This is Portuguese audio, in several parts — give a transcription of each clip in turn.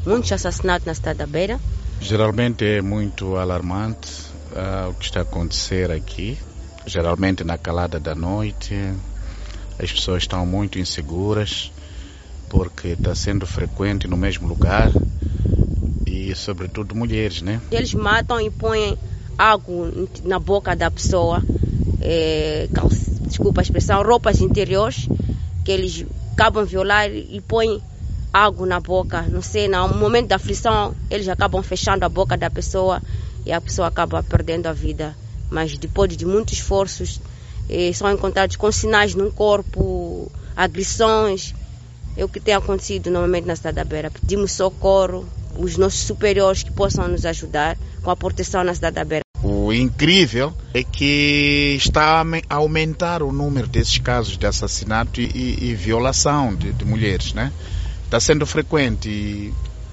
muitos assassinatos na cidade da Beira. Geralmente é muito alarmante o que está a acontecer aqui. Geralmente na calada da noite, as pessoas estão muito inseguras porque está sendo frequente no mesmo lugar e sobretudo mulheres, né? Eles matam e põem algo na boca da pessoa, desculpa a expressão, roupas interiores, que eles acabam de violar e põem algo na boca, não sei, no momento da aflição eles acabam fechando a boca da pessoa e a pessoa acaba perdendo a vida. Mas depois de muitos esforços, são encontrados com sinais no corpo, agressões. É o que tem acontecido normalmente na cidade da Beira. Pedimos socorro, os nossos superiores que possam nos ajudar com a proteção na cidade da Beira. O incrível é que está a aumentar o número desses casos de assassinato e violação de mulheres, né? Está sendo frequente e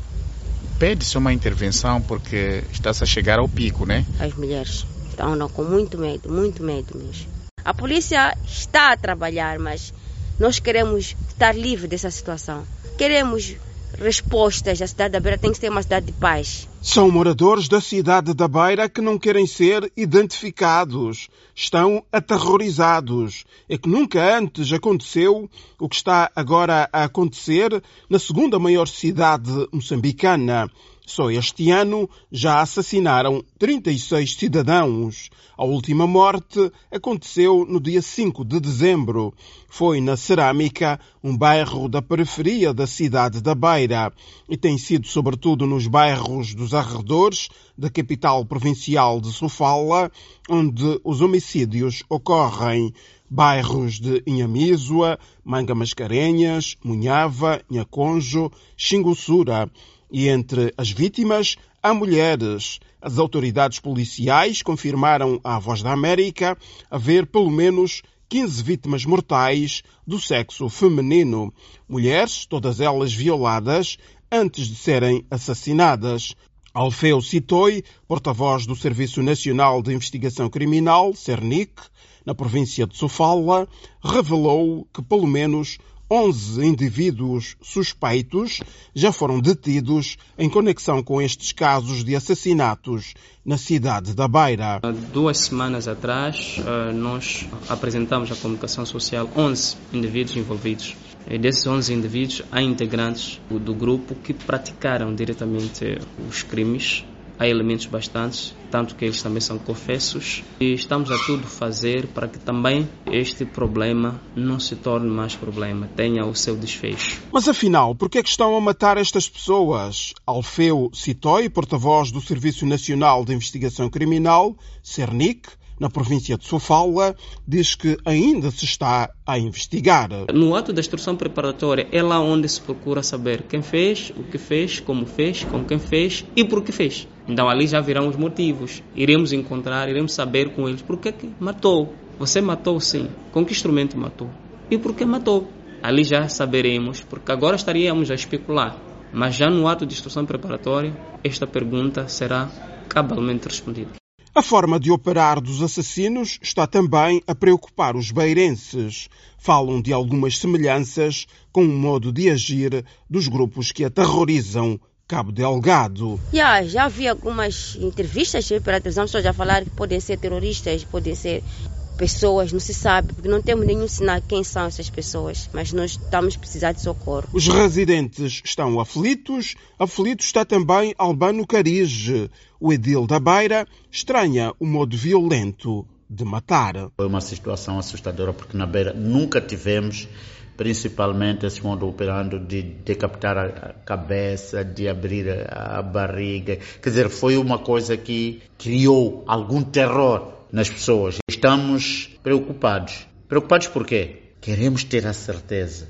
pede-se uma intervenção porque está-se a chegar ao pico, né? As mulheres estão com muito medo mesmo. A polícia está a trabalhar, mas nós queremos estar livres dessa situação. Queremos respostas. A cidade da Beira tem que ser uma cidade de paz. São moradores da cidade da Beira que não querem ser identificados. Estão aterrorizados. É que nunca antes aconteceu o que está agora a acontecer na segunda maior cidade moçambicana. Só este ano já assassinaram 36 cidadãos. A última morte aconteceu no dia 5 de dezembro. Foi na Cerâmica, um bairro da periferia da cidade da Beira. E tem sido sobretudo nos bairros dos arredores da capital provincial de Sofala, onde os homicídios ocorrem. Bairros de Inhamizua, Manga Mascarenhas, Munhava, Nhaconjo, Xingussura. E entre as vítimas há mulheres. As autoridades policiais confirmaram à Voz da América haver pelo menos 15 vítimas mortais do sexo feminino. Mulheres, todas elas violadas, antes de serem assassinadas. Alfeu Sitoi, porta-voz do Serviço Nacional de Investigação Criminal, CERNIC, na província de Sofala, revelou que pelo menos 11 indivíduos suspeitos já foram detidos em conexão com estes casos de assassinatos na cidade da Beira. 2 semanas atrás, nós apresentamos à comunicação social 11 indivíduos envolvidos. E desses 11 indivíduos, há integrantes do grupo que praticaram diretamente os crimes. Há elementos bastantes, tanto que eles também são confessos. E estamos a tudo fazer para que também este problema não se torne mais problema, tenha o seu desfecho. Mas afinal, por que é que estão a matar estas pessoas? Alfeu Sitoi, porta-voz do Serviço Nacional de Investigação Criminal, CERNIC, na província de Sofala, diz que ainda se está a investigar. No ato da instrução preparatória é lá onde se procura saber quem fez, o que fez, como fez, com quem fez e por que fez. Então ali já virão os motivos. Iremos encontrar, iremos saber com eles por que matou. Você matou sim. Com que instrumento matou? E por que matou? Ali já saberemos, porque agora estaríamos a especular. Mas já no ato de instrução preparatória, esta pergunta será cabalmente respondida. A forma de operar dos assassinos está também a preocupar os beirenses. Falam de algumas semelhanças com o modo de agir dos grupos que aterrorizam Cabo Delgado. Já vi algumas entrevistas pela televisão, pessoas já falaram que podem ser terroristas, podem ser pessoas, não se sabe, porque não temos nenhum sinal de quem são essas pessoas, mas nós estamos a precisar de socorro. Os residentes estão aflitos está também Albano Carige. O edil da Beira estranha o modo violento de matar. Foi uma situação assustadora porque na Beira nunca tivemos, principalmente esse modo operando de decapitar a cabeça, de abrir a barriga. Quer dizer, foi uma coisa que criou algum terror nas pessoas. Estamos preocupados. Preocupados por quê? Queremos ter a certeza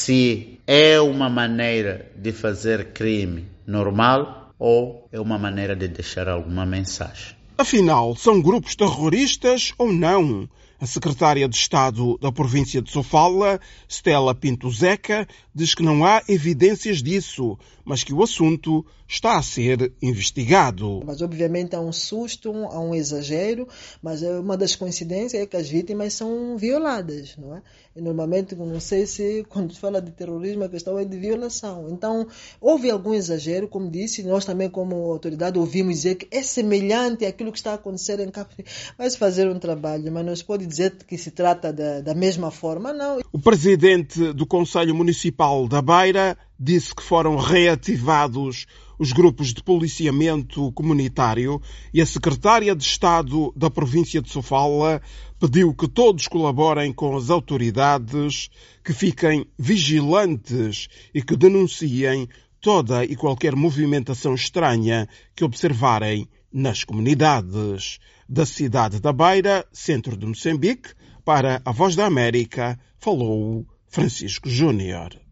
se é uma maneira de fazer crime normal ou é uma maneira de deixar alguma mensagem. Afinal, são grupos terroristas ou não? A secretária de Estado da província de Sofala, Stella Pinto Zeca, diz que não há evidências disso, mas que o assunto está a ser investigado. Mas obviamente há um susto, há um exagero, mas uma das coincidências é que as vítimas são violadas, não é? E normalmente, não sei se quando se fala de terrorismo a questão é de violação. Então, houve algum exagero, como disse, nós também como autoridade ouvimos dizer que é semelhante àquilo que está a acontecer em Cabo Verde. Vai-se fazer um trabalho, mas não se pode dizer que se trata da mesma forma, não. O presidente do Conselho Municipal da Beira disse que foram reativados os grupos de policiamento comunitário e a secretária de Estado da província de Sofala pediu que todos colaborem com as autoridades, que fiquem vigilantes e que denunciem toda e qualquer movimentação estranha que observarem nas comunidades. Da cidade da Beira, centro de Moçambique, para a Voz da América, falou Francisco Júnior.